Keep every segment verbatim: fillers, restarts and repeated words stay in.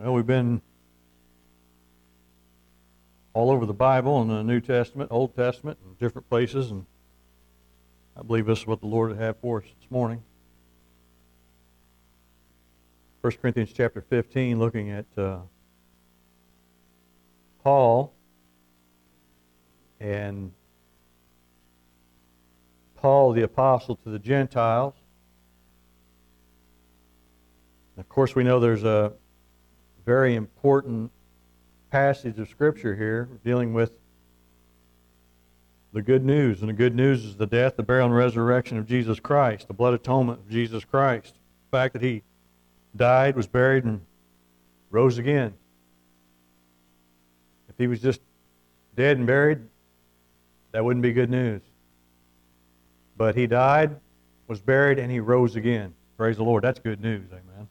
Well, we've been all over the Bible and the New Testament, Old Testament, and different places, and I believe this is what the Lord would have for us this morning. First Corinthians chapter fifteen, looking at uh, Paul and Paul the apostle to the Gentiles. Of course, we know there's a very important passage of Scripture here dealing with the good news. And the good news is the death, the burial, and resurrection of Jesus Christ, the blood atonement of Jesus Christ. The fact that He died, was buried, and rose again. If He was just dead and buried, that wouldn't be good news. But He died, was buried, and He rose again. Praise the Lord. That's good news. Amen.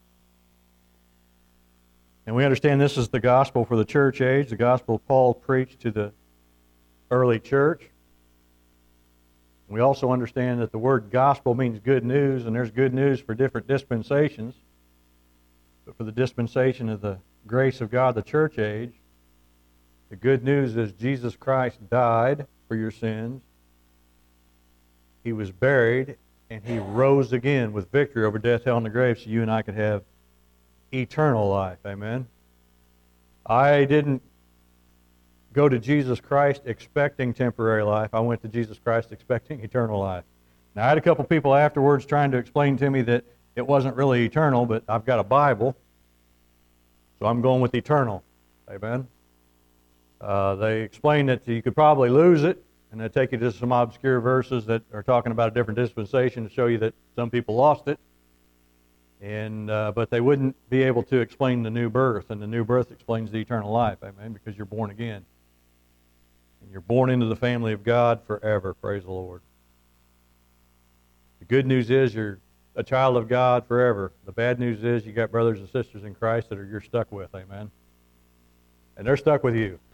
And we understand this is the gospel for the church age, the gospel Paul preached to the early church. We also understand that the word gospel means good news, and there's good news for different dispensations. But for the dispensation of the grace of God, the church age, the good news is Jesus Christ died for your sins. He was buried, and He rose again with victory over death, hell, and the grave, so you and I could have eternal life. Amen. I didn't go to Jesus Christ expecting temporary life. I went to Jesus Christ expecting eternal life. Now, I had a couple people afterwards trying to explain to me that it wasn't really eternal, but I've got a Bible, so I'm going with eternal. Amen. Uh, they explained that you could probably lose it, and they take you to some obscure verses that are talking about a different dispensation to show you that some people lost it. And uh, but they wouldn't be able to explain the new birth, and the new birth explains the eternal life, amen, because you're born again. And you're born into the family of God forever, praise the Lord. The good news is you're a child of God forever. The bad news is you got brothers and sisters in Christ that are you're stuck with, amen. And they're stuck with you.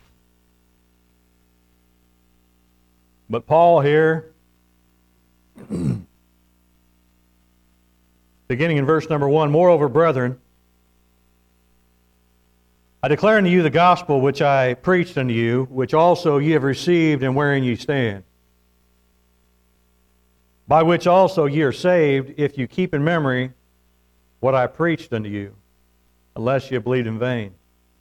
But Paul here, beginning in verse number one, moreover, brethren, I declare unto you the gospel which I preached unto you, which also ye have received, and wherein ye stand, by which also ye are saved, if you keep in memory what I preached unto you, unless ye have believed in vain.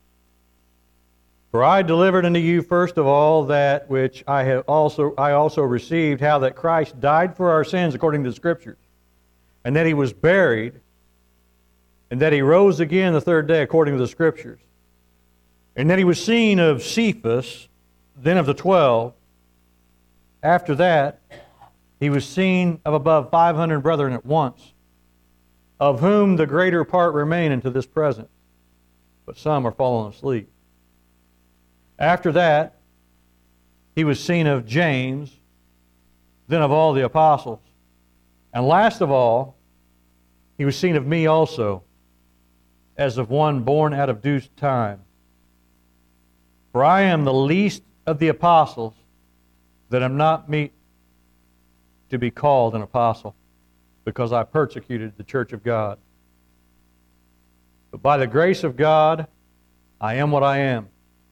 For I delivered unto you first of all that which I have also I also received, how that Christ died for our sins according to the Scriptures, and that He was buried, and that He rose again the third day according to the Scriptures, and that He was seen of Cephas, then of the twelve. After that, He was seen of above five hundred brethren at once, of whom the greater part remain unto this present, but some are fallen asleep. After that, He was seen of James, then of all the apostles. And last of all, He was seen of me also, as of one born out of due time. For I am the least of the apostles, that am not meet to be called an apostle, because I persecuted the church of God. But by the grace of God, I am what I am.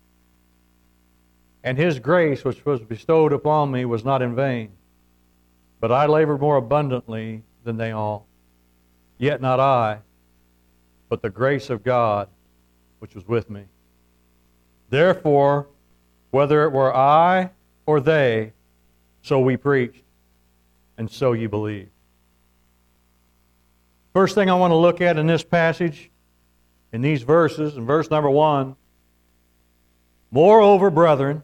And His grace, which was bestowed upon me, was not in vain. But I labored more abundantly than they all. Yet not I, but the grace of God, which was with me. Therefore, whether it were I or they, so we preached, and so ye believed. First thing I want to look at in this passage, in these verses, in verse number one, moreover, brethren,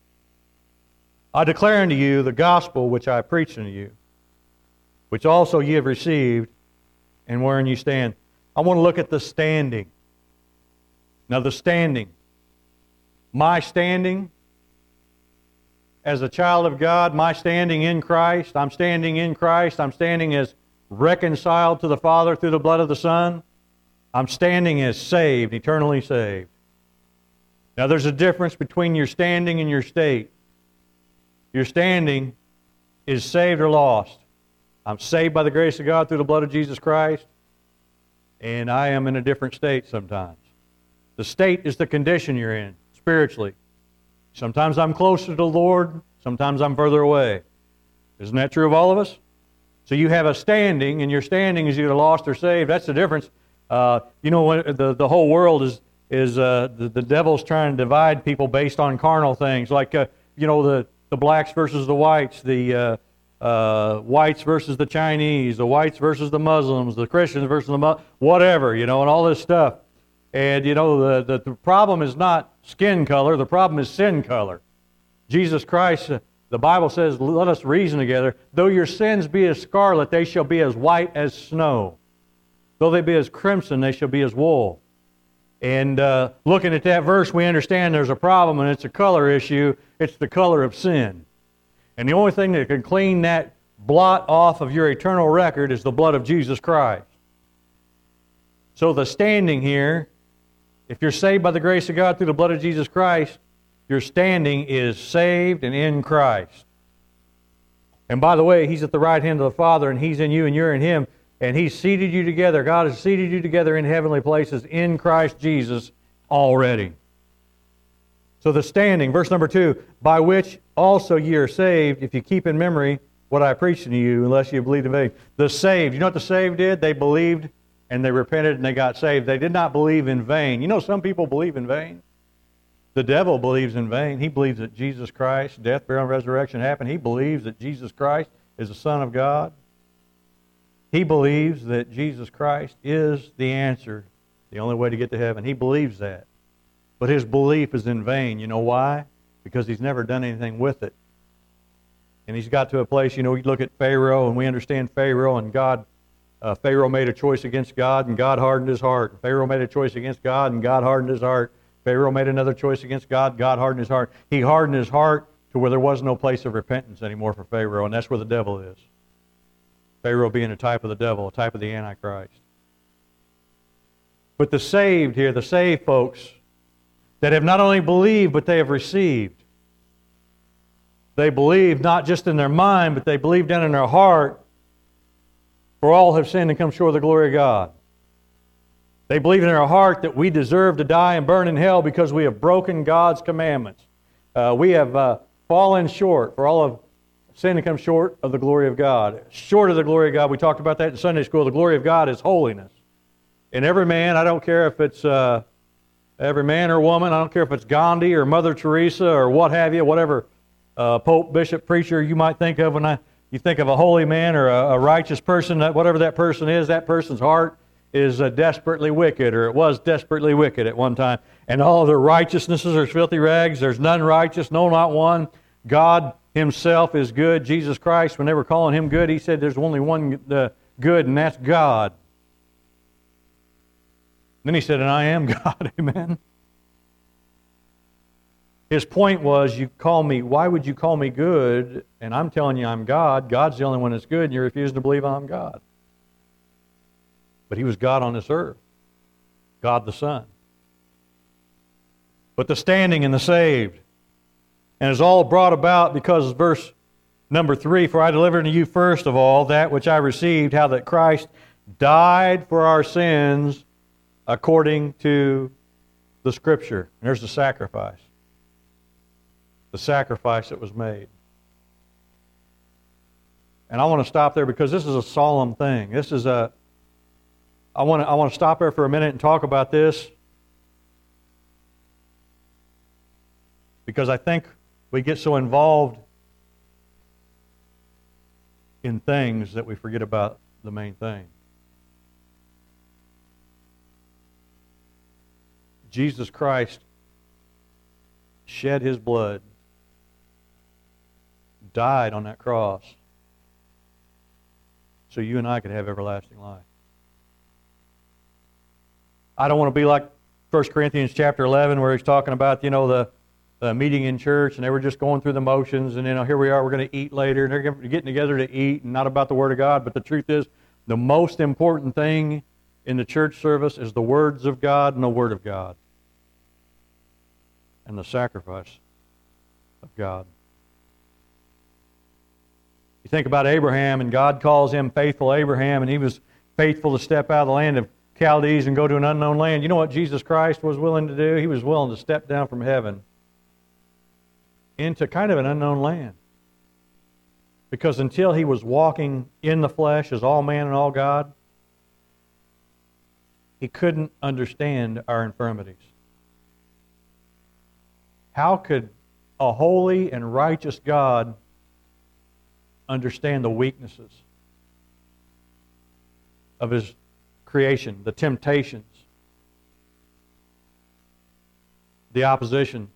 I declare unto you the gospel which I preached unto you, which also ye have received, and wherein you stand. I want to look at the standing. Now the standing. My standing as a child of God, my standing in Christ, I'm standing in Christ, I'm standing as reconciled to the Father through the blood of the Son. I'm standing as saved, eternally saved. Now there's a difference between your standing and your state. Your standing is saved or lost. I'm saved by the grace of God through the blood of Jesus Christ, and I am in a different state sometimes. The state is the condition you're in, spiritually. Sometimes I'm closer to the Lord, sometimes I'm further away. Isn't that true of all of us? So you have a standing, and your standing is either lost or saved. That's the difference. Uh, you know, when the, the whole world is, is uh, the, the devil's trying to divide people based on carnal things, like, uh, you know, the, the blacks versus the whites, the uh, uh, whites versus the Chinese, the whites versus the Muslims, the Christians versus the Mu- whatever, you know, and all this stuff. And, you know, the, the, the problem is not skin color. The problem is sin color. Jesus Christ, uh, the Bible says, let us reason together. Though your sins be as scarlet, they shall be as white as snow. Though they be as crimson, they shall be as wool. And uh, looking at that verse, we understand there's a problem, and it's a color issue. It's the color of sin. And the only thing that can clean that blot off of your eternal record is the blood of Jesus Christ. So the standing here, if you're saved by the grace of God through the blood of Jesus Christ, your standing is saved and in Christ. And by the way, He's at the right hand of the Father, and He's in you and you're in Him, and He's seated you together. God has seated you together in heavenly places in Christ Jesus already. So the standing, verse number two, by which also ye are saved, if you keep in memory what I preached to you, unless you believed in vain. The saved, you know what the saved did? They believed and they repented and they got saved. They did not believe in vain. You know, some people believe in vain. The devil believes in vain. He believes that Jesus Christ, death, burial, and resurrection happened. He believes that Jesus Christ is the Son of God. He believes that Jesus Christ is the answer, the only way to get to heaven. He believes that. But his belief is in vain. You know why? Because he's never done anything with it. And he's got to a place, you know, we look at Pharaoh, and we understand Pharaoh, and God, uh, Pharaoh made a choice against God, and God hardened his heart. Pharaoh made a choice against God, and God hardened his heart. Pharaoh made another choice against God, God hardened his heart. He hardened his heart to where there was no place of repentance anymore for Pharaoh, and that's where the devil is. Pharaoh being a type of the devil, a type of the Antichrist. But the saved here, the saved folks, that have not only believed, but they have received. They believe not just in their mind, but they believe down in their heart, for all have sinned and come short of the glory of God. They believe in their heart that we deserve to die and burn in hell because we have broken God's commandments. Uh, we have uh, fallen short, for all of sin and come short of the glory of God. Short of the glory of God, we talked about that in Sunday school, the glory of God is holiness. And every man, I don't care if it's uh, every man or woman, I don't care if it's Gandhi or Mother Teresa or what have you, whatever uh, Pope, Bishop, preacher you might think of when I, you think of a holy man or a, a righteous person, that whatever that person is, that person's heart is uh, desperately wicked, or it was desperately wicked at one time. And all of their righteousnesses are filthy rags. There's none righteous, no, not one. God Himself is good. Jesus Christ, when they were calling Him good, He said there's only one uh, good, and that's God. Then He said, and I am God, amen. His point was, you call me, why would you call me good? And I'm telling you I'm God. God's the only one that's good, and you refuse to believe I'm God. But He was God on this earth, God the Son. But the standing and the saved, and is all brought about because verse number three, for I delivered unto you first of all that which I received, how that Christ died for our sins according to the Scripture. And there's the sacrifice. The sacrifice that was made. And I want to stop there because this is a solemn thing. This is a I want to I want to stop there for a minute and talk about this, because I think we get so involved in things that we forget about the main thing. Jesus Christ shed His blood, died on that cross, so you and I could have everlasting life. I don't want to be like First Corinthians chapter eleven, where he's talking about, you know, the, the meeting in church, and they were just going through the motions, and, you know, here we are, we're going to eat later, and they're getting together to eat, and not about the Word of God. But the truth is, the most important thing in the church service is the words of God and the Word of God, and the sacrifice of God. You think about Abraham, and God calls him faithful Abraham, and he was faithful to step out of the land of Chaldees and go to an unknown land. You know what Jesus Christ was willing to do? He was willing to step down from heaven into kind of an unknown land. Because until he was walking in the flesh as all man and all God, he couldn't understand our infirmities. How could a holy and righteous God understand the weaknesses of His creation, the temptations, the opposition,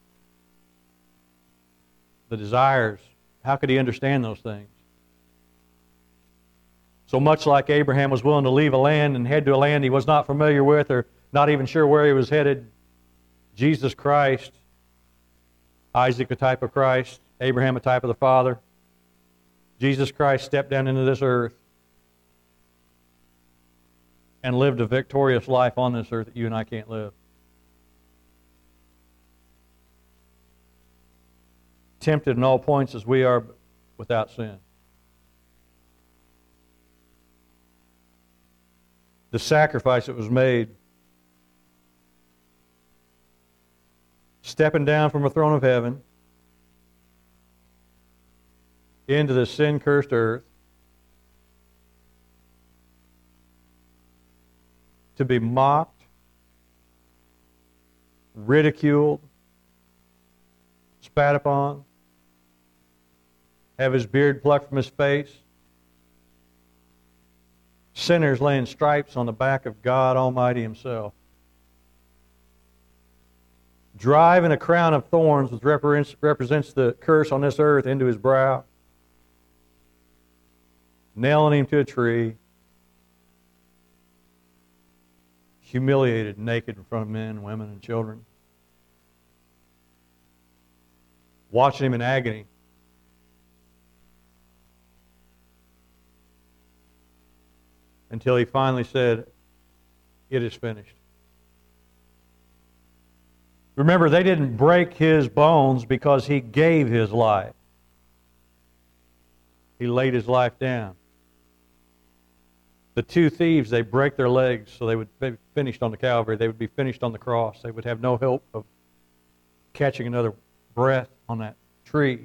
the desires? How could He understand those things? So much like Abraham was willing to leave a land and head to a land he was not familiar with or not even sure where he was headed, Jesus Christ, Isaac a type of Christ, Abraham a type of the Father, Jesus Christ stepped down into this earth and lived a victorious life on this earth that you and I can't live. Tempted in all points as we are, but without sin. The sacrifice that was made, stepping down from a throne of heaven into this sin-cursed earth to be mocked, ridiculed, spat upon, have his beard plucked from his face, sinners laying stripes on the back of God Almighty Himself, driving a crown of thorns which represents, represents the curse on this earth into His brow, nailing Him to a tree, humiliated, naked in front of men, women, and children, watching Him in agony, until He finally said, "It is finished." Remember, they didn't break His bones because He gave His life. He laid His life down. The two thieves, they break their legs so they would be finished on the Calvary. They would be finished on the cross. They would have no hope of catching another breath on that tree.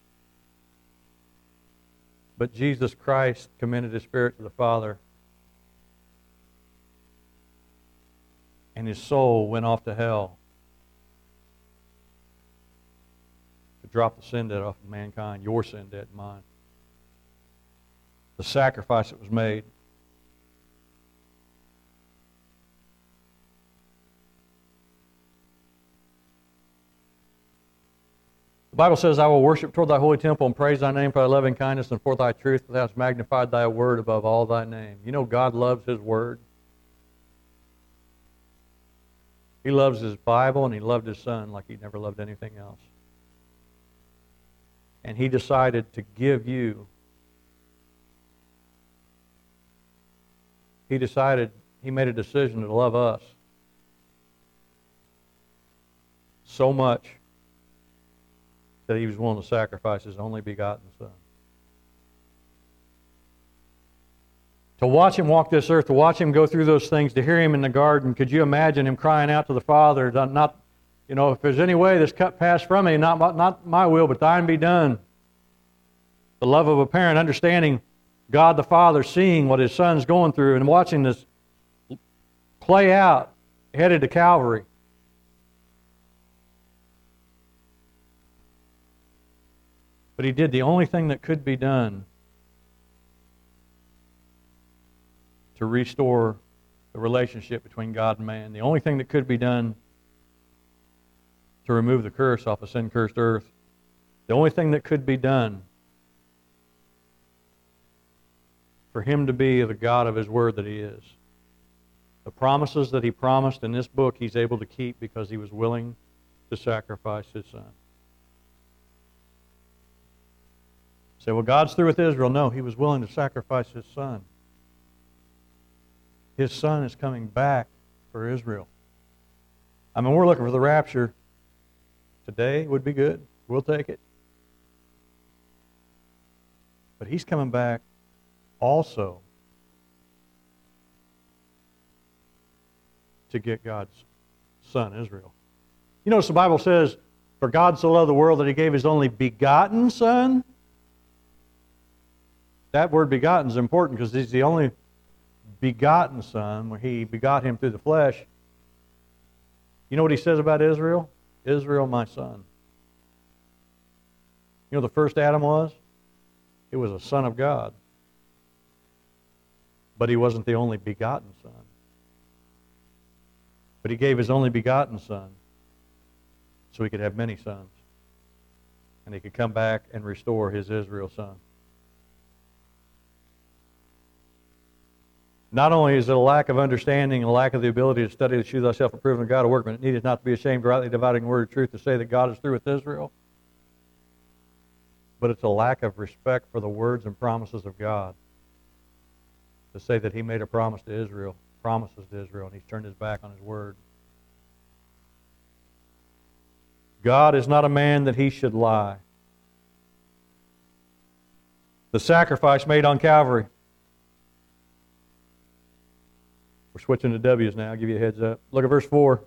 But Jesus Christ commended His Spirit to the Father, and His soul went off to hell to drop the sin debt off of mankind, your sin debt and mine. The sacrifice that was made. The Bible says, "I will worship toward thy holy temple and praise thy name for thy loving kindness and for thy truth, for thou hast magnified thy word above all thy name." You know God loves His word. He loves His Bible, and He loved His Son like He never loved anything else. And He decided to give you, He decided, He made a decision to love us so much that He was willing to sacrifice His only begotten Son. To watch Him walk this earth, to watch Him go through those things, to hear Him in the garden, could you imagine Him crying out to the Father, not, you know, if there's any way this cup pass from me, not, not my will, but thine be done. The love of a parent, understanding God the Father, seeing what His Son's going through and watching this play out, headed to Calvary. But He did the only thing that could be done to restore the relationship between God and man. The only thing that could be done to remove the curse off a sin-cursed earth. The only thing that could be done for Him to be the God of His Word that He is. The promises that He promised in this book He's able to keep because He was willing to sacrifice His Son. Say, well, God's through with Israel. No, He was willing to sacrifice His Son. His Son is coming back for Israel. I mean, we're looking for the rapture. Today would be good. We'll take it. But He's coming back also to get God's son, Israel. You notice the Bible says, for God so loved the world that he gave his only begotten son. That word begotten is important because he's the only begotten son, where he begot him through the flesh. You know what he says about Israel? Israel, my son. You know what the first Adam was? It was a son of God. But he wasn't the only begotten son. But he gave his only begotten son so he could have many sons. And he could come back and restore his Israel son. Not only is it a lack of understanding and a lack of the ability to study to shew thyself approved of God, a workman that needeth not to be ashamed, rightly dividing the word of truth, to say that God is through with Israel. But it's a lack of respect for the words and promises of God. To say that he made a promise to Israel, promises to Israel, and he's turned his back on his word. God is not a man that he should lie. The sacrifice made on Calvary. We're switching to W's now. I'll give you a heads up. Look at verse four.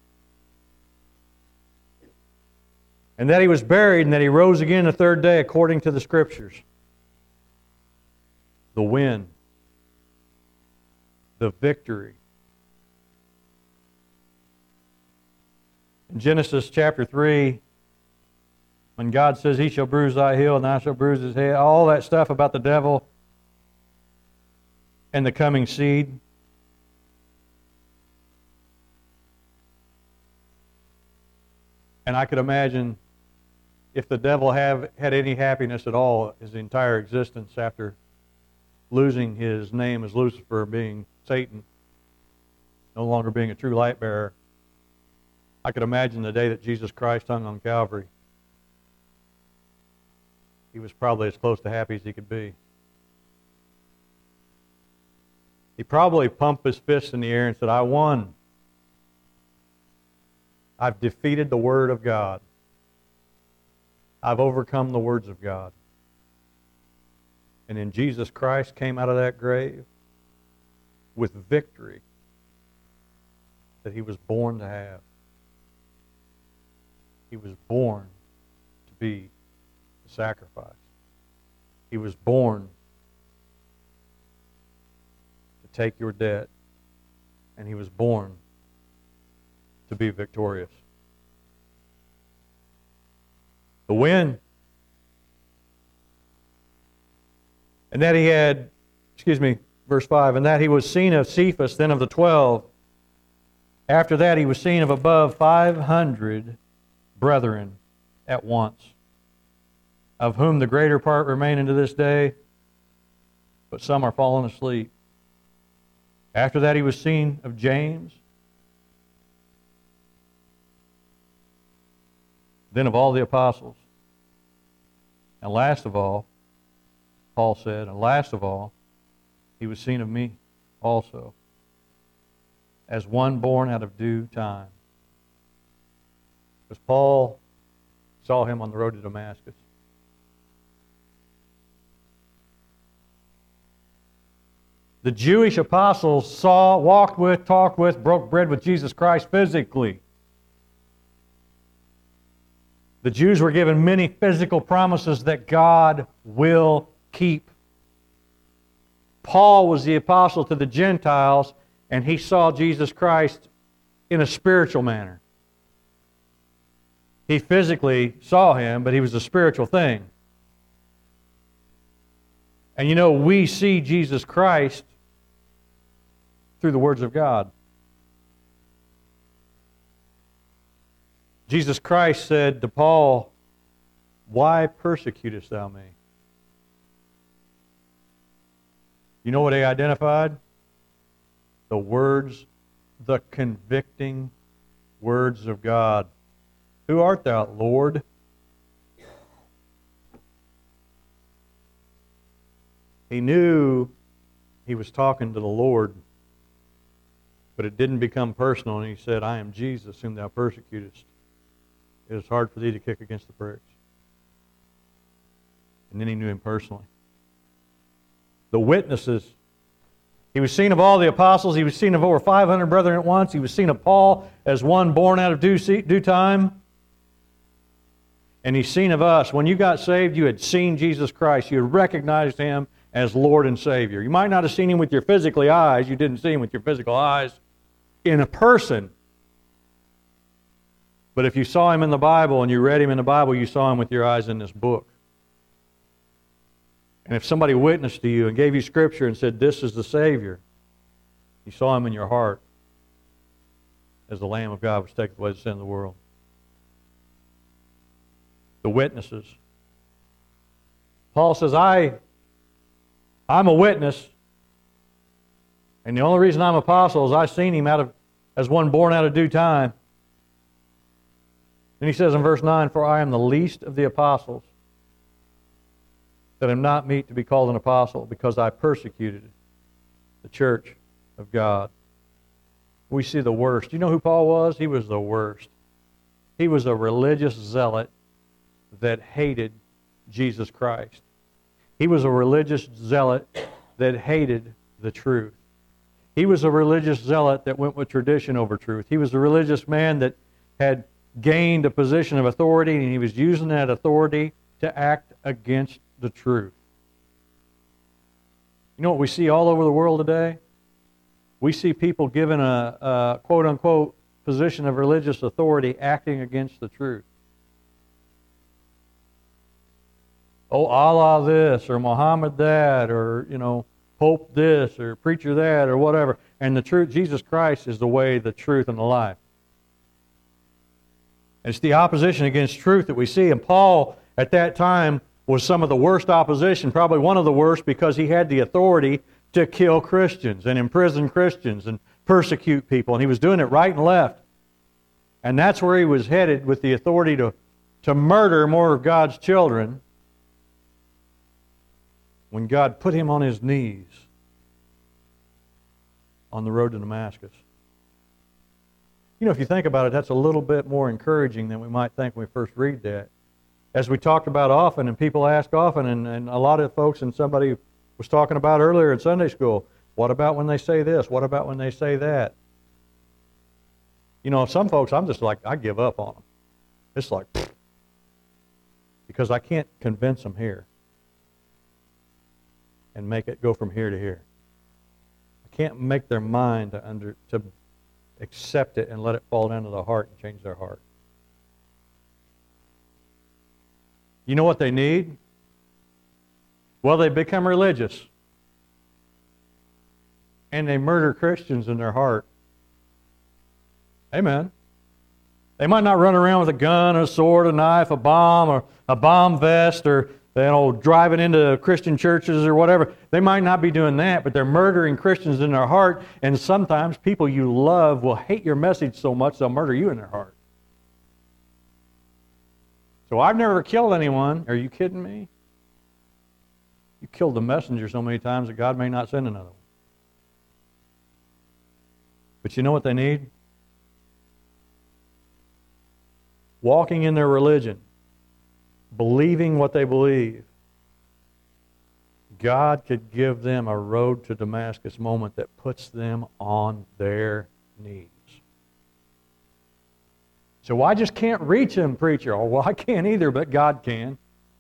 And that he was buried, and that he rose again the third day according to the Scriptures. The win. The victory. In Genesis chapter three, when God says, he shall bruise thy heel, and thou shalt bruise his head, all that stuff about the devil and the coming seed. And I could imagine if the devil have had any happiness at all his entire existence after losing his name as Lucifer, being Satan, no longer being a true light bearer, I could imagine the day that Jesus Christ hung on Calvary. He was probably as close to happy as he could be. He probably pumped his fist in the air and said, I won. I've defeated the Word of God. I've overcome the words of God. And then Jesus Christ came out of that grave with victory that he was born to have. He was born to be the sacrifice. He was born to take your debt. And he was born to be victorious. The win. And that he had, excuse me, verse five, and that he was seen of Cephas, then of the twelve. After that he was seen of above five hundred brethren at once, of whom the greater part remain unto this day, but some are fallen asleep. After that he was seen of James, then of all the apostles. And last of all, Paul said, and last of all, he was seen of me also, as one born out of due time. Because Paul saw him on the road to Damascus. The Jewish apostles saw, walked with, talked with, broke bread with Jesus Christ physically. The Jews were given many physical promises that God will keep. Paul was the apostle to the Gentiles, and he saw Jesus Christ in a spiritual manner. He physically saw him, but he was a spiritual thing. And you know, we see Jesus Christ through the words of God. Jesus Christ said to Paul, why persecutest thou me? You know what he identified? The words, the convicting words of God. Who art thou, Lord? He knew he was talking to the Lord, but it didn't become personal, and he said, I am Jesus whom thou persecutest. It is hard for thee to kick against the pricks. And then he knew him personally. The witnesses He was seen of all the apostles. He was seen of over five hundred brethren at once. He was seen of Paul as one born out of due, due time. And He's seen of us. When you got saved, you had seen Jesus Christ. You had recognized Him as Lord and Savior. You might not have seen Him with your physical eyes. You didn't see Him with your physical eyes in a person. But if you saw Him in the Bible and you read Him in the Bible, you saw Him with your eyes in this book. And if somebody witnessed to you and gave you Scripture and said, this is the Savior, you saw Him in your heart as the Lamb of God which taketh away the sin of the world. The witnesses. Paul says, I, I'm a witness, and the only reason I'm apostle is I've seen Him out of as one born out of due time. And he says in verse nine, for I am the least of the apostles, that am not meet to be called an apostle, because I persecuted the church of God. We see the worst. You know who Paul was? He was the worst. He was a religious zealot that hated Jesus Christ. He was a religious zealot that hated the truth. He was a religious zealot that went with tradition over truth. He was a religious man that had gained a position of authority, and he was using that authority to act against the truth. You know what we see all over the world today? We see people given a, a quote-unquote position of religious authority acting against the truth. Oh, Allah this, or Muhammad that, or, you know, Pope this, or preacher that, or whatever. And the truth, Jesus Christ is the way, the truth, and the life. It's the opposition against truth that we see. And Paul, at that time, was some of the worst opposition, probably one of the worst, because he had the authority to kill Christians and imprison Christians and persecute people. And he was doing it right and left. And that's where he was headed, with the authority to, to murder more of God's children, when God put him on his knees on the road to Damascus. You know, if you think about it, that's a little bit more encouraging than we might think when we first read that. As we talked about often, and people ask often, and, and a lot of folks, and somebody was talking about earlier in Sunday school, what about when they say this? What about when they say that? You know, some folks, I'm just like, I give up on them. It's like, pfft, because I can't convince them here and make it go from here to here. I can't make their mind to under to accept it and let it fall down to the heart and change their heart. You know what they need? Well, they become religious. And they murder Christians in their heart. Amen. They might not run around with a gun, a sword, a knife, a bomb, or a bomb vest, or you know, driving into Christian churches or whatever. They might not be doing that, but they're murdering Christians in their heart. And sometimes people you love will hate your message so much they'll murder you in their heart. So I've never killed anyone. Are you kidding me? You killed the messenger so many times that God may not send another one. But you know what they need? Walking in their religion, believing what they believe. God could give them a road to Damascus moment that puts them on their knees. So I just can't reach them, preacher. Oh, well, I can't either, but God can.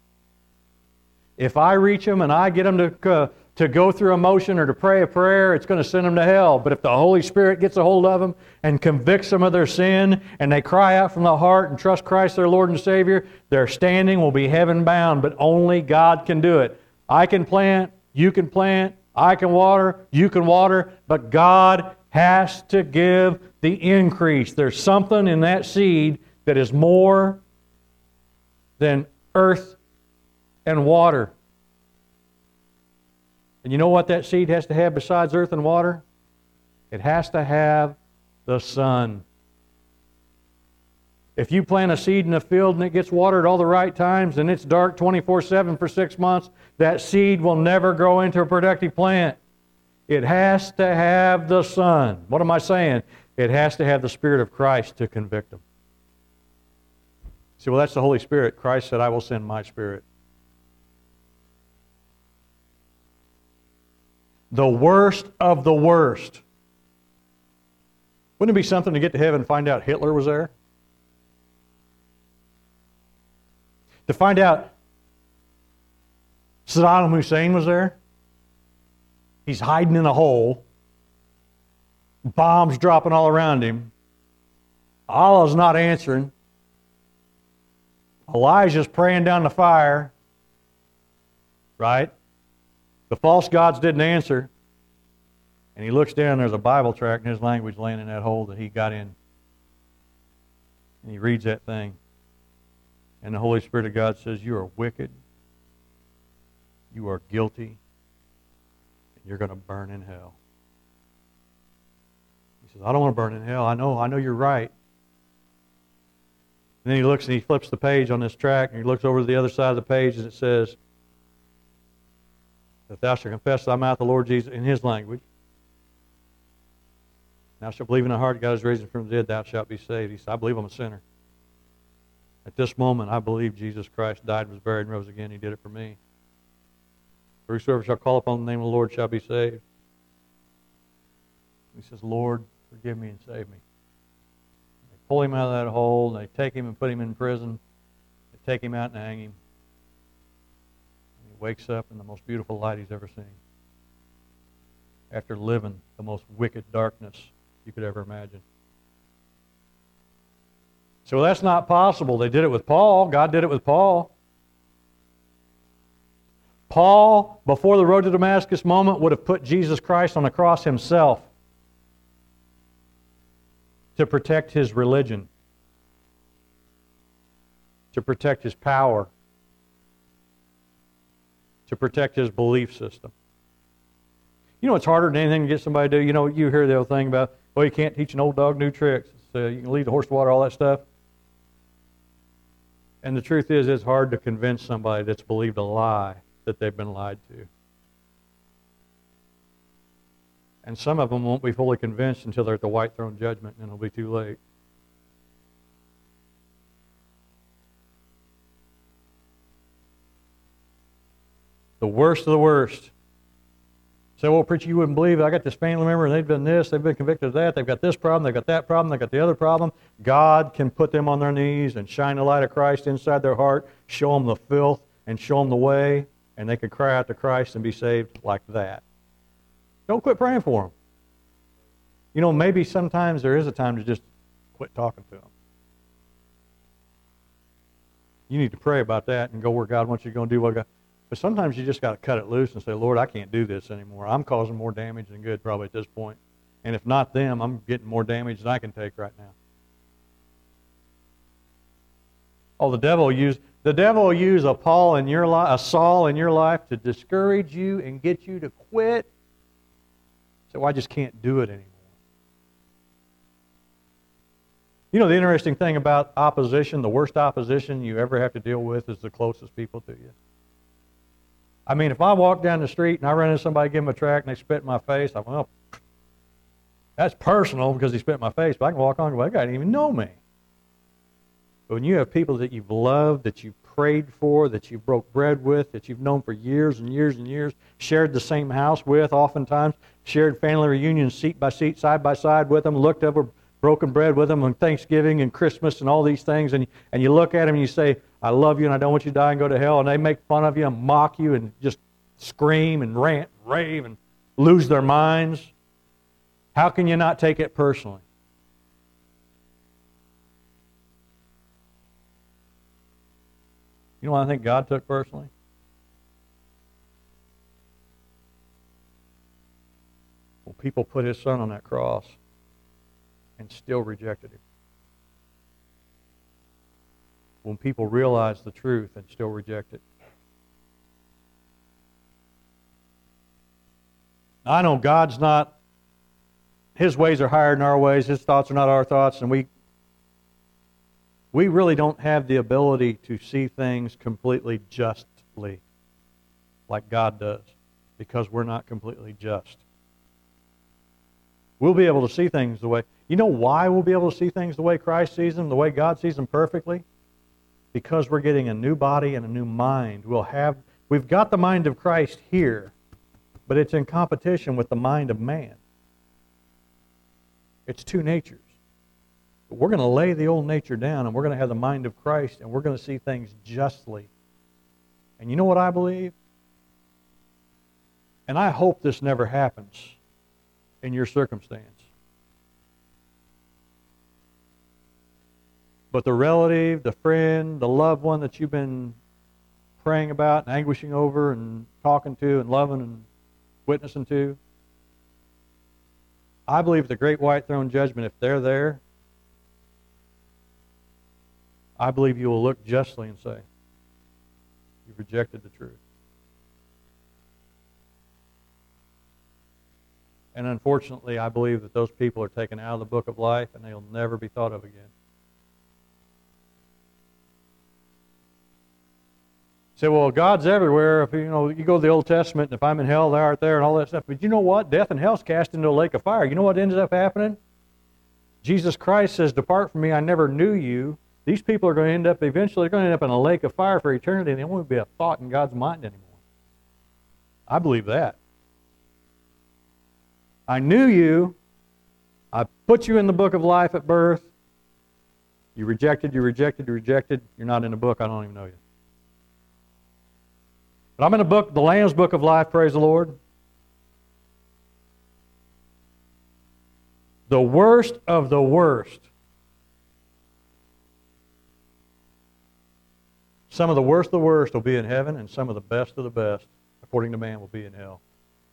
If I reach them and I get them to, uh, to go through a motion or to pray a prayer, it's going to send them to hell. But if the Holy Spirit gets a hold of them and convicts them of their sin, and they cry out from the heart and trust Christ their Lord and Savior, their standing will be heaven bound, but only God can do it. I can plant, you can plant, I can water, you can water, but God has to give the increase. There's something in that seed that is more than earth and water. And you know what that seed has to have besides earth and water? It has to have the sun. If you plant a seed in a field and it gets watered all the right times and it's dark twenty-four seven for six months, that seed will never grow into a productive plant. It has to have the sun. What am I saying? It has to have the Spirit of Christ to convict them. See, well, that's the Holy Spirit. Christ said, I will send my Spirit. The worst of the worst. Wouldn't it be something to get to heaven and find out Hitler was there? To find out Saddam Hussein was there? He's hiding in a hole. Bombs dropping all around him. Allah's not answering. Elijah's praying down the fire. Right? The false gods didn't answer. And he looks down, there's a Bible tract in his language laying in that hole that he got in. And he reads that thing. And the Holy Spirit of God says, you are wicked. You are guilty. And you're going to burn in hell. He says, I don't want to burn in hell. I know, I know you're right. And then he looks and he flips the page on this tract, and he looks over to the other side of the page, and it says, that thou shalt confess thy mouth the Lord Jesus in his language. Thou shalt believe in thy heart God is raised from the dead, thou shalt be saved. He said, I believe I'm a sinner. At this moment, I believe Jesus Christ died, was buried, and rose again. He did it for me. For whosoever shall call upon the name of the Lord shall be saved. He says, Lord, forgive me and save me. They pull him out of that hole, and they take him and put him in prison. They take him out and hang him. And he wakes up in the most beautiful light he's ever seen. After living the most wicked darkness you could ever imagine. So that's not possible. They did it with Paul. God did it with Paul. Paul, before the road to Damascus moment, would have put Jesus Christ on the cross himself to protect his religion, to protect his power, to protect his belief system. You know, it's harder than anything to get somebody to do. You know, you hear the old thing about, well, you can't teach an old dog new tricks. So you can lead the horse to water, all that stuff. And the truth is, it's hard to convince somebody that's believed a lie that they've been lied to. And some of them won't be fully convinced until they're at the white throne judgment, and it'll be too late. The worst of the worst. Say, well, preacher, you wouldn't believe it. I got this family member, and they've done this, they've been convicted of that, they've got this problem, they've got that problem, they've got the other problem. God can put them on their knees and shine the light of Christ inside their heart, show them the filth, and show them the way, and they could cry out to Christ and be saved like that. Don't quit praying for them. You know, maybe sometimes there is a time to just quit talking to them. You need to pray about that and go where God wants you to go and do what God... But sometimes you just got to cut it loose and say, Lord, I can't do this anymore. I'm causing more damage than good probably at this point. And if not them, I'm getting more damage than I can take right now. Oh, the devil will use the devil will use a Paul in your life, a Saul in your life to discourage you and get you to quit. So I just can't do it anymore. You know, the interesting thing about opposition, the worst opposition you ever have to deal with is the closest people to you. I mean, if I walk down the street and I run into somebody, give them a tract, and they spit in my face, I'm, well, that's personal because he spit in my face, but I can walk on and go, that guy didn't even know me. But when you have people that you've loved, that you've prayed for, that you broke bread with, that you've known for years and years and years, shared the same house with, oftentimes, shared family reunions seat by seat, side by side with them, looked over broken bread with them on Thanksgiving and Christmas and all these things, and, and you look at them and you say, I love you and I don't want you to die and go to hell, and they make fun of you and mock you and just scream and rant, rave, and lose their minds. How can you not take it personally? You know what I think God took personally? Well, people put His Son on that cross and still rejected Him. When people realize the truth and still reject it. I know God's not, His ways are higher than our ways, His thoughts are not our thoughts, and we we really don't have the ability to see things completely justly like God does, because we're not completely just. We'll be able to see things the way, you know why we'll be able to see things the way Christ sees them, the way God sees them perfectly? Because we're getting a new body and a new mind. We'll have, we've got the mind of Christ here, but it's in competition with the mind of man. It's two natures. But we're going to lay the old nature down, and we're going to have the mind of Christ, and we're going to see things justly. And you know what I believe? And I hope this never happens in your circumstance. But the relative, the friend, the loved one that you've been praying about and anguishing over and talking to and loving and witnessing to, I believe the great white throne judgment, if they're there, I believe you will look justly and say, you've rejected the truth. And unfortunately, I believe that those people are taken out of the book of life and they'll never be thought of again. Say, well, God's everywhere. If you know, you go to the Old Testament, and if I'm in hell, thou art there, and all that stuff. But you know what? Death and hell's cast into a lake of fire. You know what ends up happening? Jesus Christ says, "Depart from me, I never knew you." These people are going to end up eventually. They're going to end up in a lake of fire for eternity, and there won't be a thought in God's mind anymore. I believe that. I knew you. I put you in the book of life at birth. You rejected. You rejected. You rejected. You're not in the book. I don't even know you. But I'm in the book, the Lamb's book of life, praise the Lord. The worst of the worst. Some of the worst of the worst will be in heaven, and some of the best of the best, according to man, will be in hell.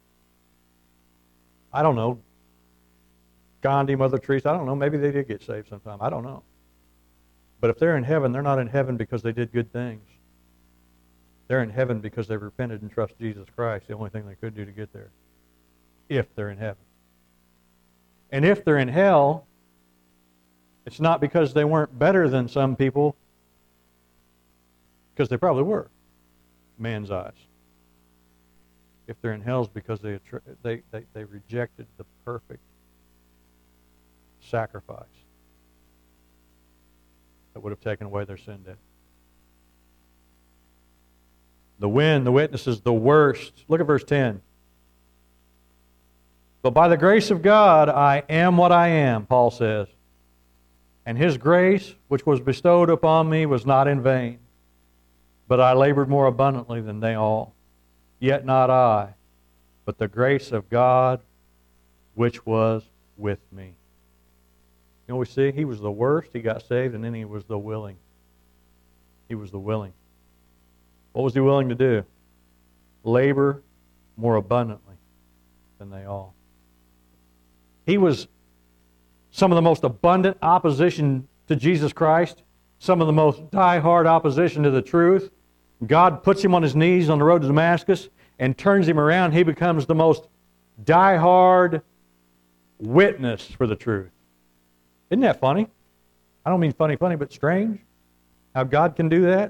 I don't know. Gandhi, Mother Teresa, I don't know. Maybe they did get saved sometime. I don't know. But if they're in heaven, they're not in heaven because they did good things. They're in heaven because they repented and trust Jesus Christ, the only thing they could do to get there, if they're in heaven. And if they're in hell, it's not because they weren't better than some people, because they probably were, man's eyes. If they're in hell, it's because they, they, they, they rejected the perfect sacrifice that would have taken away their sin debt. The wind, the witnesses, the worst. Look at verse ten. But by the grace of God, I am what I am, Paul says. And His grace, which was bestowed upon me, was not in vain. But I labored more abundantly than they all. Yet not I, but the grace of God, which was with me. You know what we see? He was the worst, he got saved, and then he was the willing. He was the willing. What was he willing to do? Labor more abundantly than they all. He was some of the most abundant opposition to Jesus Christ, some of the most die-hard opposition to the truth. God puts him on his knees on the road to Damascus and turns him around. He becomes the most die-hard witness for the truth. Isn't that funny? I don't mean funny, funny, but strange. How God can do that.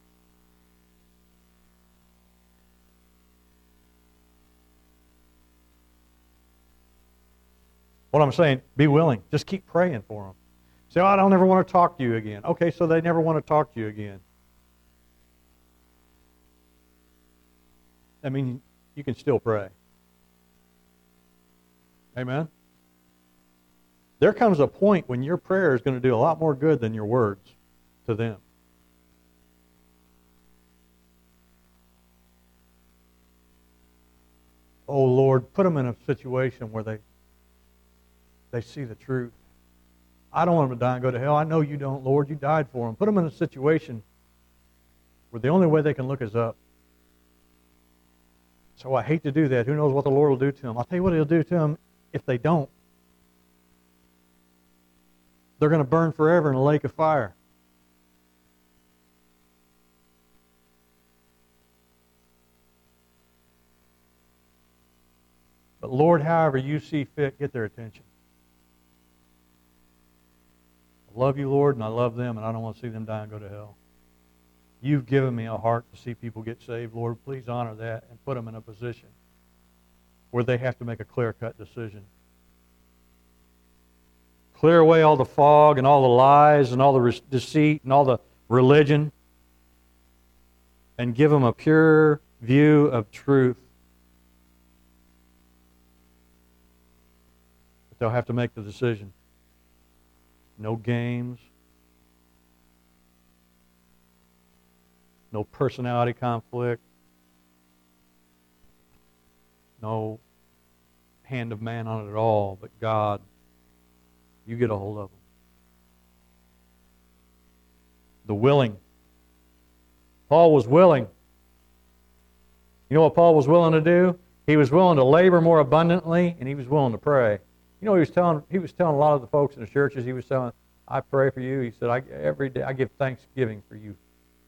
What I'm saying, be willing. Just keep praying for them. Say, oh, I don't ever want to talk to you again. Okay, so they never want to talk to you again. I mean, you can still pray. Amen? There comes a point when your prayer is going to do a lot more good than your words to them. Oh, Lord, put them in a situation where they they see the truth. I don't want them to die and go to hell. I know you don't, Lord. You died for them. Put them in a situation where the only way they can look is up. So I hate to do that. Who knows what the Lord will do to them? I'll tell you what He'll do to them if they don't. They're going to burn forever in a lake of fire. But Lord, however you see fit, get their attention. I love you, Lord, and I love them, and I don't want to see them die and go to hell. You've given me a heart to see people get saved. Lord, please honor that and put them in a position where they have to make a clear-cut decision. Clear away all the fog and all the lies and all the re- deceit and all the religion, and give them a pure view of truth. they'll have to make the decision. No games. No personality conflict. No hand of man on it at all, but God, you get a hold of them. The willing. Paul was willing. You know what Paul was willing to do? He was willing to labor more abundantly, and he was willing to pray. You know, he was telling he was telling a lot of the folks in the churches, he was telling, I pray for you. He said, I, every day I give thanksgiving for you.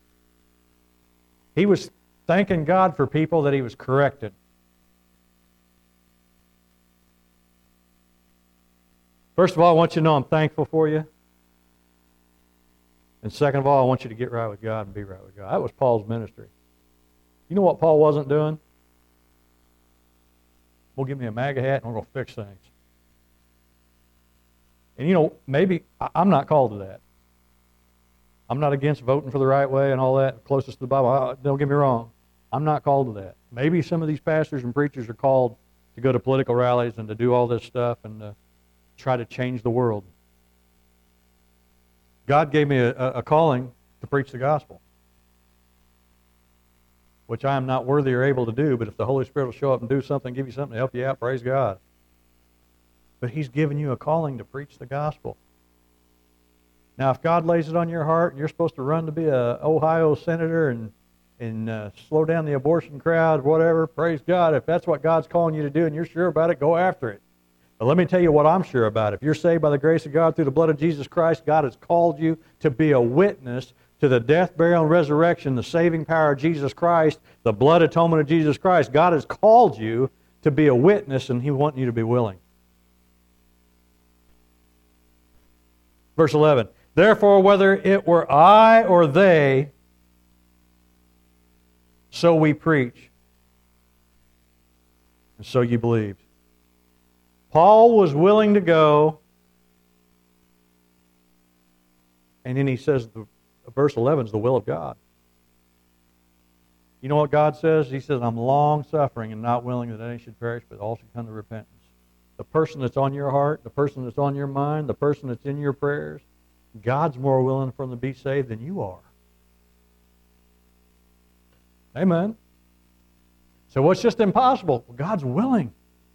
He was thanking God for people that he was correcting. First of all, I want you to know I'm thankful for you. And second of all, I want you to get right with God and be right with God. That was Paul's ministry. You know what Paul wasn't doing? Well, give me a MAGA hat and we're going to fix things. And you know, maybe I'm not called to that. I'm not against voting for the right way and all that, closest to the Bible. Don't get me wrong. I'm not called to that. Maybe some of these pastors and preachers are called to go to political rallies and to do all this stuff and to try to change the world. God gave me a, a calling to preach the gospel, which I am not worthy or able to do, but if the Holy Spirit will show up and do something, give you something to help you out, praise God. But He's given you a calling to preach the gospel. Now, if God lays it on your heart and you're supposed to run to be an Ohio senator and, and uh, slow down the abortion crowd, whatever, praise God. If that's what God's calling you to do and you're sure about it, go after it. But let me tell you what I'm sure about. If you're saved by the grace of God through the blood of Jesus Christ, God has called you to be a witness to the death, burial, and resurrection, the saving power of Jesus Christ, the blood atonement of Jesus Christ. God has called you to be a witness, and He wants you to be willing. Verse eleven. Therefore, whether it were I or they, so we preach, and so you believed. Paul was willing to go, and then he says, the, verse eleven is the will of God. You know what God says? He says, I'm long-suffering and not willing that any should perish, but all should come to repentance. The person that's on your heart, the person that's on your mind, the person that's in your prayers, God's more willing for them to be saved than you are. Amen. So what's just impossible? Well, God's willing.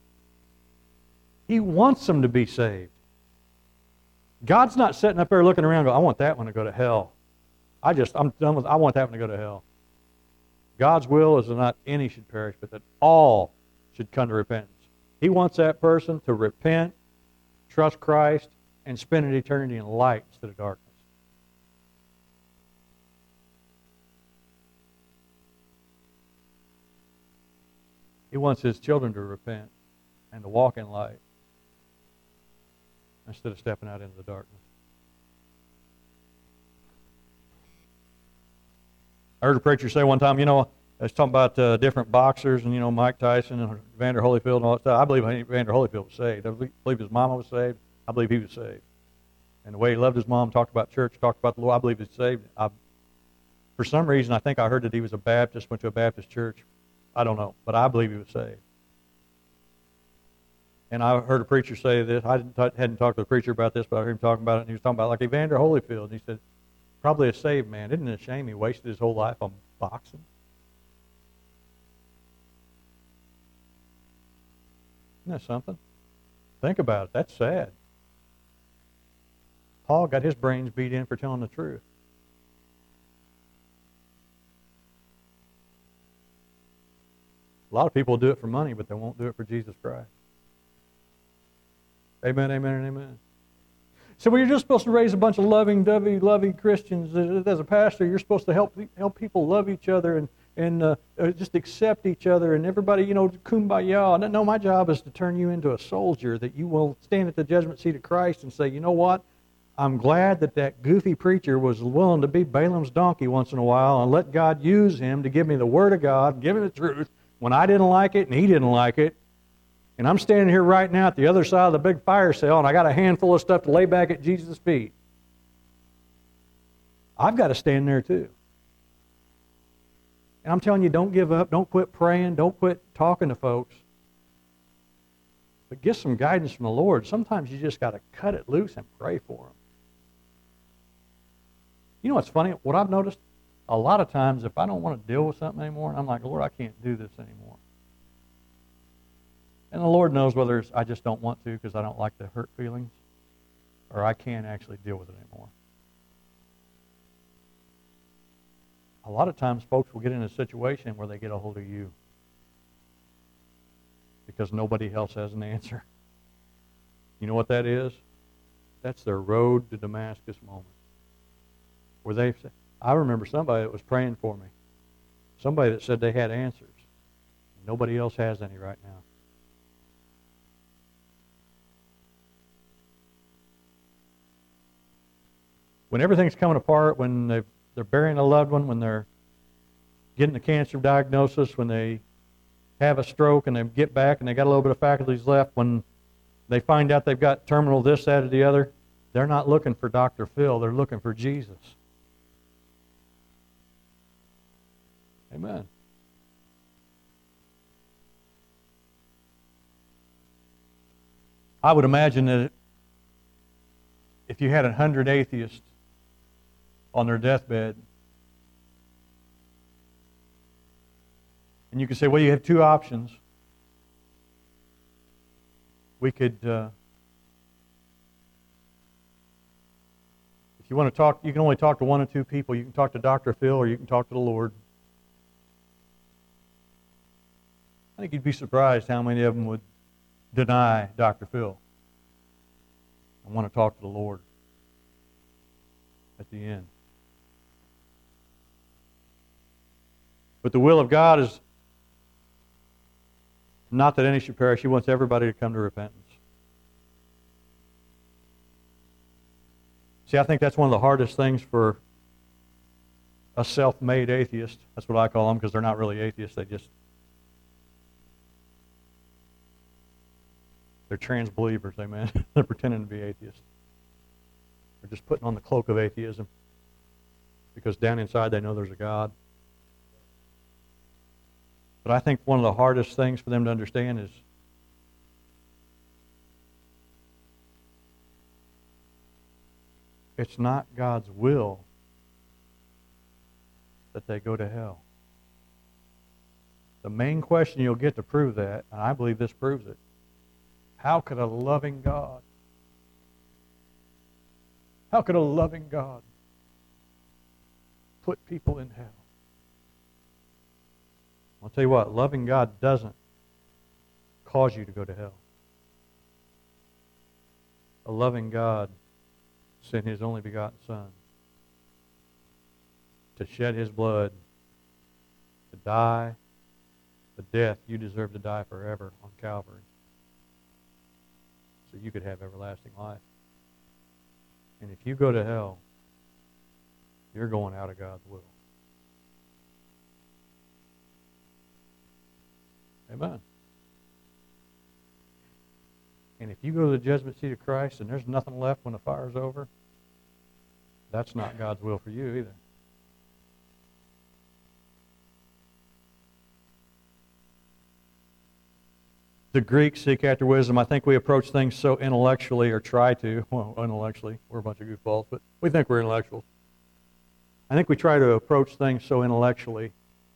He wants them to be saved. God's not sitting up there looking around and going, I want that one to go to hell. I just, I'm done with, I want that one to go to hell. God's will is that not any should perish, but that all should come to repentance. He wants that person to repent, trust Christ, and spend an eternity in light instead of darkness. He wants His children to repent and to walk in light instead of stepping out into the darkness. I heard a preacher say one time, you know, I was talking about uh, different boxers and, you know, Mike Tyson and Evander Holyfield and all that stuff. I believe Evander Holyfield was saved. I believe his mama was saved. I believe he was saved. And the way he loved his mom, talked about church, talked about the Lord, I believe he's saved. I, for some reason, I think I heard that he was a Baptist, went to a Baptist church. I don't know, but I believe he was saved. And I heard a preacher say this. I didn't t- hadn't talked to a preacher about this, but I heard him talking about it, and he was talking about like Evander Holyfield. And he said, probably a saved man. Isn't it a shame he wasted his whole life on boxing? Isn't that something? Think about it. That's sad. Paul got his brains beat in for telling the truth. A lot of people do it for money, but they won't do it for Jesus Christ. Amen, amen, and amen. So we're just supposed to raise a bunch of loving, dovey, loving Christians. As a pastor, you're supposed to help help people love each other and and uh, just accept each other and everybody, you know, kumbaya. No, my job is to turn you into a soldier that you will stand at the judgment seat of Christ and say, you know what? I'm glad that that goofy preacher was willing to be Balaam's donkey once in a while and let God use him to give me the Word of God, give me the truth when I didn't like it and he didn't like it. And I'm standing here right now at the other side of the big fire sale and I got a handful of stuff to lay back at Jesus' feet. I've got to stand there too. And I'm telling you, don't give up. Don't quit praying. Don't quit talking to folks. But get some guidance from the Lord. Sometimes you just got to cut it loose and pray for them. You know what's funny? What I've noticed, a lot of times if I don't want to deal with something anymore, and I'm like, Lord, I can't do this anymore. And the Lord knows whether it's I just don't want to because I don't like the hurt feelings, or I can't actually deal with it anymore. A lot of times folks will get in a situation where they get a hold of you because nobody else has an answer. You know what that is? That's their road to Damascus moment. Where they say, I remember somebody that was praying for me. Somebody that said they had answers. Nobody else has any right now. When everything's coming apart, when they've, they're burying a loved one, when they're getting a cancer diagnosis, when they have a stroke and they get back and they got a little bit of faculties left, when they find out they've got terminal this, that, or the other, they're not looking for Doctor Phil. They're looking for Jesus. Amen. I would imagine that if you had a hundred atheists on their deathbed, and you could say, well, you have two options. We could, uh, if you want to talk, you can only talk to one or two people. You can talk to Doctor Phil or you can talk to the Lord. I think you'd be surprised how many of them would deny Doctor Phil and want to talk to the Lord at the end. But the will of God is not that any should perish. He wants everybody to come to repentance. See, I think that's one of the hardest things for a self-made atheist. That's what I call them because they're not really atheists. They just, they're trans believers, amen. They're pretending to be atheists. They're just putting on the cloak of atheism because down inside they know there's a God. But I think one of the hardest things for them to understand is it's not God's will that they go to hell. The main question you'll get to prove that, and I believe this proves it, how could a loving God, how could a loving God put people in hell? I'll tell you what, loving God doesn't cause you to go to hell. A loving God sent His only begotten Son to shed His blood, to die the death you deserve to die forever on Calvary, so you could have everlasting life. And if you go to hell, you're going out of God's will. Amen. And if you go to the judgment seat of Christ and there's nothing left when the fire's over, that's not God's will for you either. The Greeks seek after wisdom. I think we approach things so intellectually, or try to. Well, intellectually. We're a bunch of goofballs, but we think we're intellectuals. I think we try to approach things so intellectually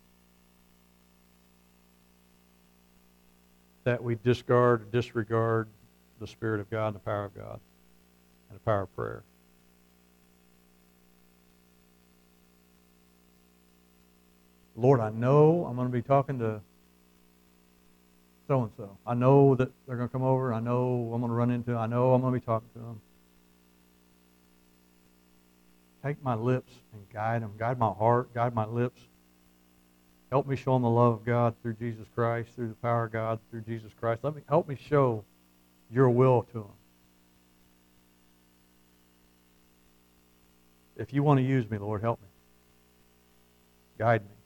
that we discard or disregard the Spirit of God and the power of God and the power of prayer. Lord, I know I'm going to be talking to so-and-so. I know that they're going to come over. I know I'm going to run into I know I'm going to be talking to them. Take my lips and guide them. Guide my heart. Guide my lips. Help me show them the love of God through Jesus Christ, through the power of God through Jesus Christ. Let me help me show your will to them. If you want to use me, Lord, help me. Guide me.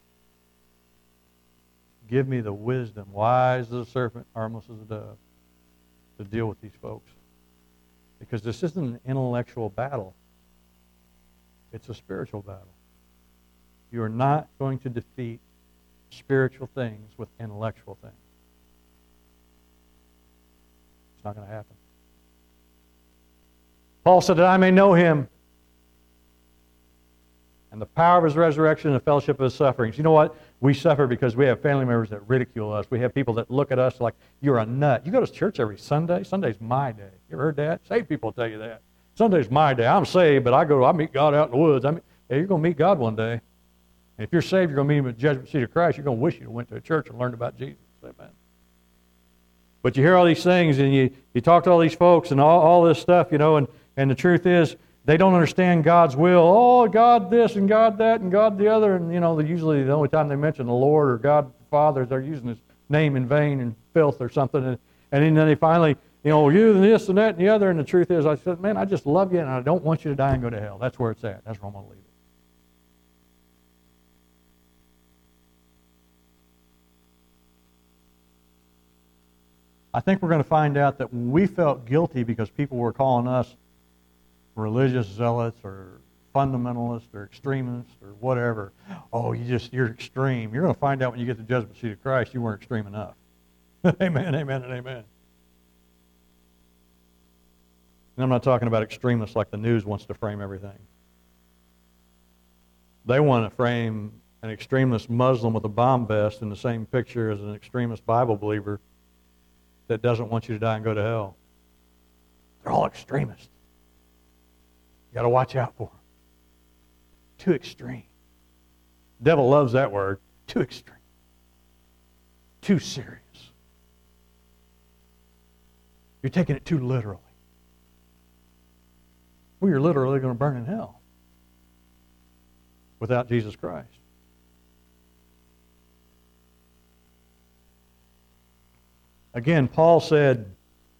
Give me the wisdom, wise as a serpent, harmless as a dove, to deal with these folks. Because this isn't an intellectual battle. It's a spiritual battle. You are not going to defeat spiritual things with intellectual things. not going to happen. Paul said that I may know him and the power of his resurrection and the fellowship of his sufferings. You know what? We suffer because we have family members that ridicule us. We have people that look at us like, you're a nut. You go to church every Sunday? Sunday's my day. You ever heard that? Saved people tell you that. Sunday's my day. I'm saved, but I go, I meet God out in the woods. I mean, yeah, you're going to meet God one day. And if you're saved, you're going to meet him at the judgment seat of Christ. You're going to wish you went to a church and learned about Jesus. Amen. But you hear all these things, and you, you talk to all these folks and all, all this stuff, you know, and, and the truth is, they don't understand God's will. Oh, God this and God that and God the other. And, you know, usually the only time they mention the Lord or God the Father, they're using his name in vain and filth or something. And, and then they finally, you know, you and this and that and the other. And the truth is, I said, man, I just love you and I don't want you to die and go to hell. That's where it's at. That's where I'm going to leave it. I think we're going to find out that we felt guilty because people were calling us religious zealots or fundamentalists or extremists or whatever. Oh, you just, you're extreme. You're going to find out when you get to the judgment seat of Christ you weren't extreme enough. Amen, amen, and amen. And I'm not talking about extremists like the news wants to frame everything. They want to frame an extremist Muslim with a bomb vest in the same picture as an extremist Bible believer that doesn't want you to die and go to hell. They're all extremists. You got to watch out for them. Too extreme. The devil loves that word. Too extreme. Too serious. You're taking it too literally. Well, you're literally going to burn in hell without Jesus Christ. Again, Paul said,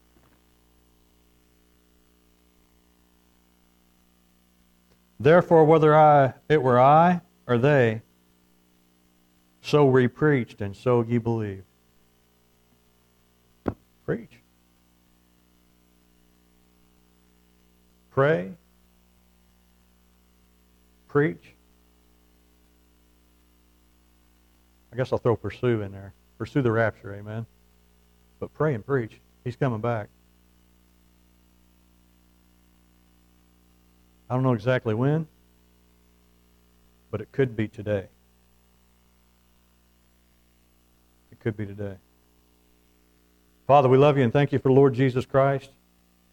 therefore, whether I it were I or they, so we preached, and so ye believed. Preach. Pray. Preach. I guess I'll throw pursue in there. Pursue the rapture, amen. But pray and preach. He's coming back. I don't know exactly when, but it could be today. It could be today. Father, we love you and thank you for Lord Jesus Christ.